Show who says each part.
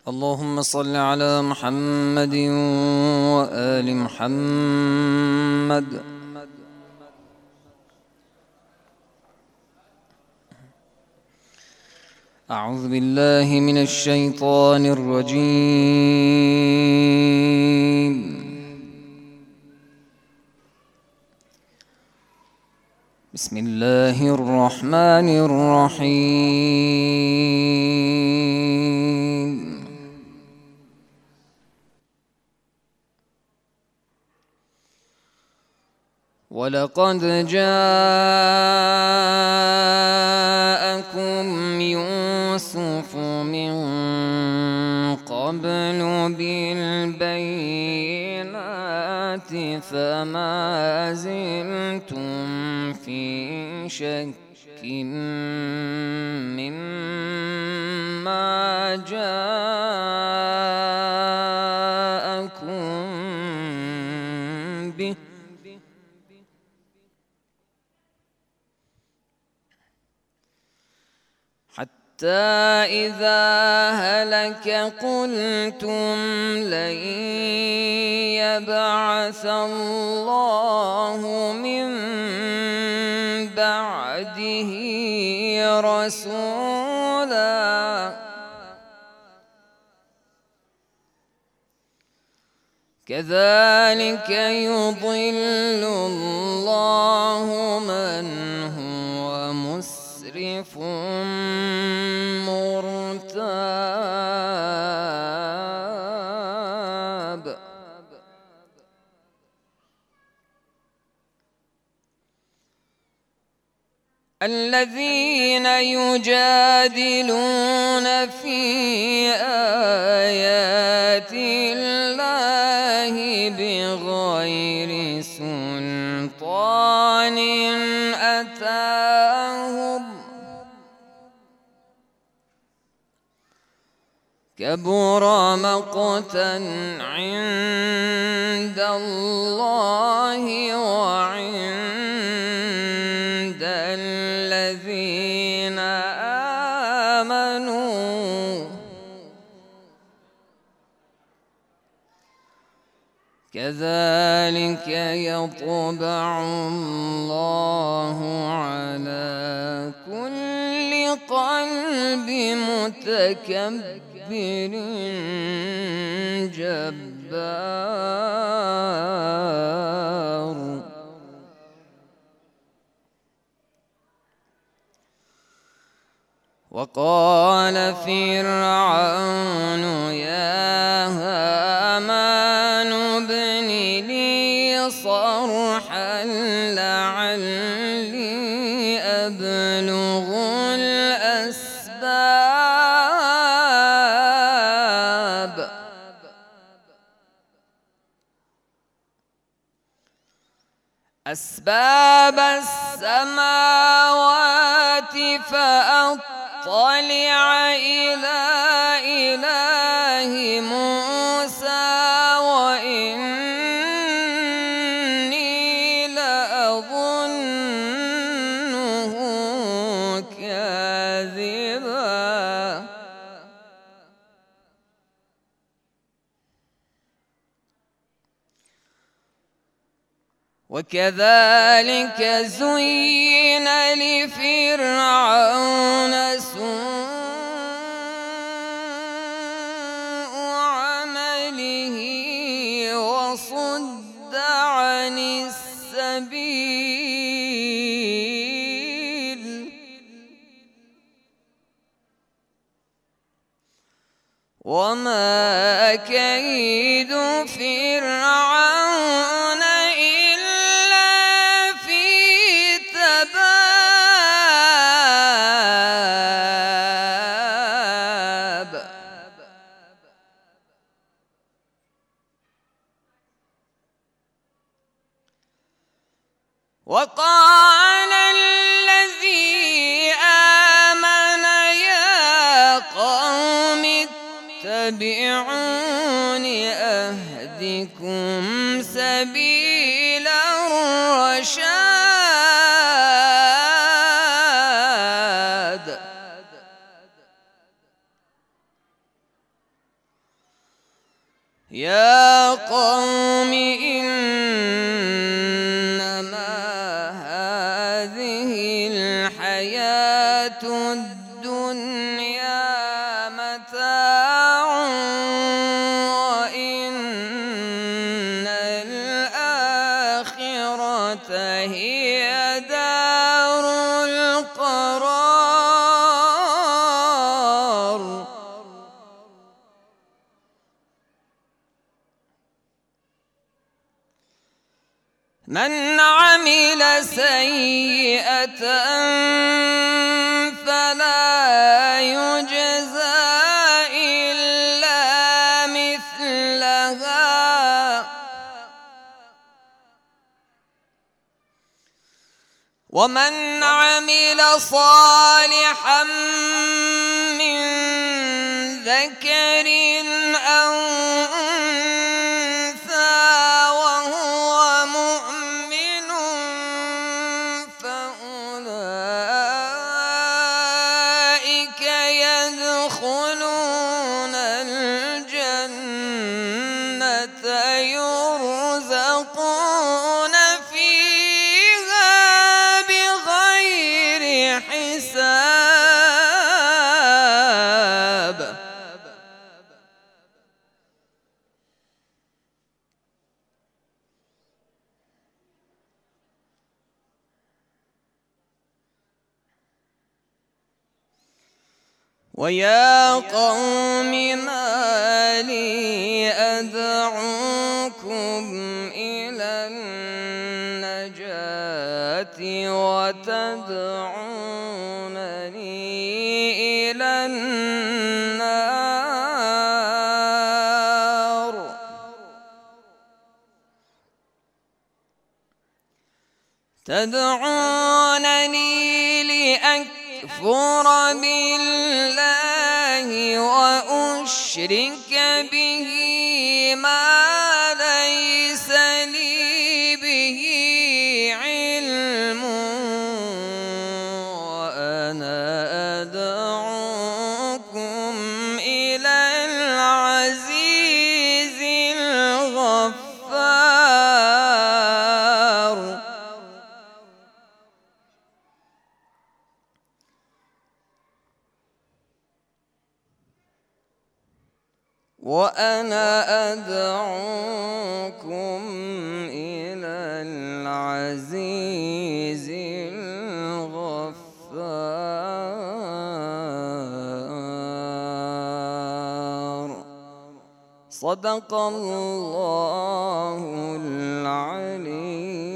Speaker 1: اللهم صل على محمد وآل محمد. أعوذ بالله من الشيطان الرجيم. بسم الله الرحمن الرحيم. ولقد جاءكم يوسف من قبل بالبينات فما زلتم في شك مما جاءكم به حتى إذا هلك قلتم لن يبعث الله من بعده رسولا كذلك يضل الله من هو مسرف مرتاب. الذين يجادلون في آيات الله بغير سلطان أتاهم كبر مقتا عند الله وعند الذين آمنوا كذلك يطبع الله على كل قلب متكبر جبار. وقال فرعون يا هامان ابن لي صرحا لعلي أبلغ أسباب السماوات فأطلع إلى إله موسى وإني لأظنه كاذبا. وكذلك زين لفرعون سوء عمله وصد عن السبيل وما كيد فرعون وقال الذي آمن يا قوم اتبعون أهدكم سبيل الرشاد. يا قوم إنما هذه الحياة الدنيا متاع وإن الآخرة هي دار القرار. من عمل سيئة فلا يجزى إلا مثلها ومن عمل صالحا من ذكر أو أنثى وهو مؤمن فأولئك يدخلون الجنة يرزقون فيها بغير حساب. ويا قوم ما لي أدعوكم إلى النجاة وتدعونني إلى النار. تدعونني لأكفر بالله وأشرك به ما ليس لي به علم وأنا أدعوكم إلى العزيز الغفار. وأنا أدعوكم إلى العزيز الغفار. صدق الله العليم.